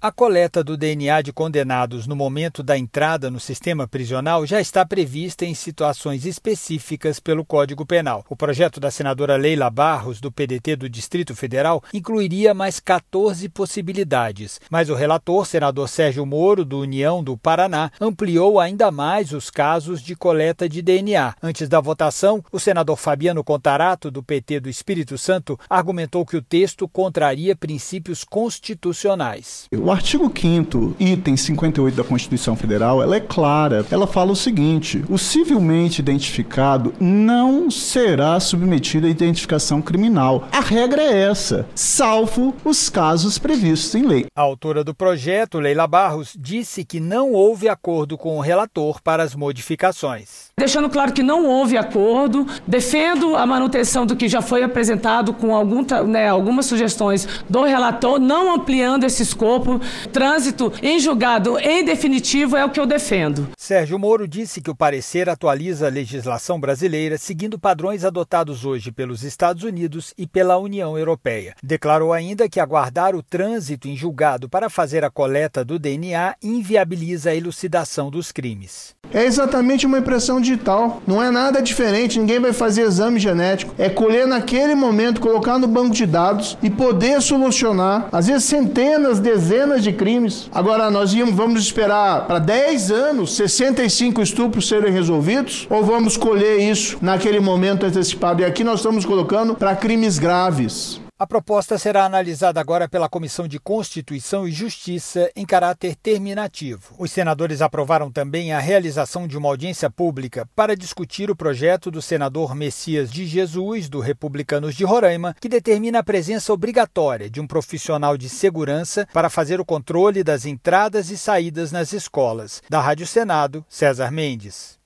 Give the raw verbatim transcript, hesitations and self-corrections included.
A coleta do D N A de condenados no momento da entrada no sistema prisional já está prevista em situações específicas pelo Código Penal. O projeto da senadora Leila Barros, do P D T do Distrito Federal, incluiria mais quatorze possibilidades. Mas o relator, senador Sérgio Moro, do União do Paraná, ampliou ainda mais os casos de coleta de D N A. Antes da votação, o senador Fabiano Contarato, do P T do Espírito Santo, argumentou que o texto contraria princípios constitucionais. O artigo quinto, item cinquenta e oito da Constituição Federal, ela é clara. Ela fala o seguinte: o civilmente identificado não será submetido à identificação criminal. A regra é essa, salvo os casos previstos em lei. A autora do projeto, Leila Barros, disse que não houve acordo com o relator para as modificações. Deixando claro que não houve acordo, defendo a manutenção do que já foi apresentado com algum, né, algumas sugestões do relator, não ampliando esse escopo. Trânsito em julgado em definitivo é o que eu defendo. Sérgio Moro disse que o parecer atualiza a legislação brasileira seguindo padrões adotados hoje pelos Estados Unidos e pela União Europeia. Declarou ainda que aguardar o trânsito em julgado para fazer a coleta do D N A inviabiliza a elucidação dos crimes. É exatamente uma impressão digital, não é nada diferente, ninguém vai fazer exame genético, é colher naquele momento, colocar no banco de dados e poder solucionar, às vezes centenas, dezenas de crimes. Agora nós íamos, vamos esperar para dez anos, sessenta e cinco estupros serem resolvidos, ou vamos colher isso naquele momento antecipado? E aqui nós estamos colocando para crimes graves. A proposta será analisada agora pela Comissão de Constituição e Justiça em caráter terminativo. Os senadores aprovaram também a realização de uma audiência pública para discutir o projeto do senador Messias de Jesus, do Republicanos de Roraima, que determina a presença obrigatória de um profissional de segurança para fazer o controle das entradas e saídas nas escolas. Da Rádio Senado, César Mendes.